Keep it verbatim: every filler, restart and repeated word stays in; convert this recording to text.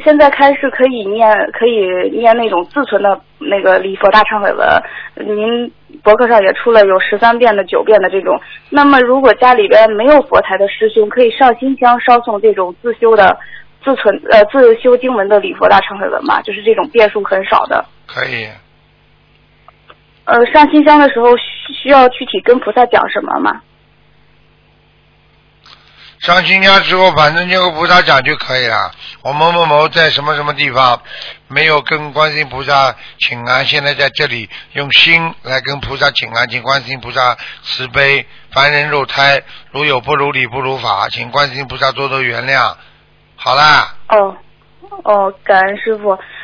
现在开始可以念，可以念那种自存的那个礼佛大忏悔文。您博客上也出了有十三遍的、九遍的这种。那么，如果家里边没有佛台的师兄，可以上新香烧送这种自修的、自存呃自修经文的礼佛大忏悔文吗？就是这种遍数很少的。 可以。 呃，上新香的时候需需要具体跟菩萨讲什么吗？ 上新香之后，反正就和菩萨讲就可以了。我某某某在什么什么地方没有跟观世音菩萨请安，现在在这里用心来跟菩萨请安，请观世音菩萨慈悲，凡人肉胎，如有不如理不如法，请观世音菩萨多多原谅。好啦。 哦哦，感恩师父。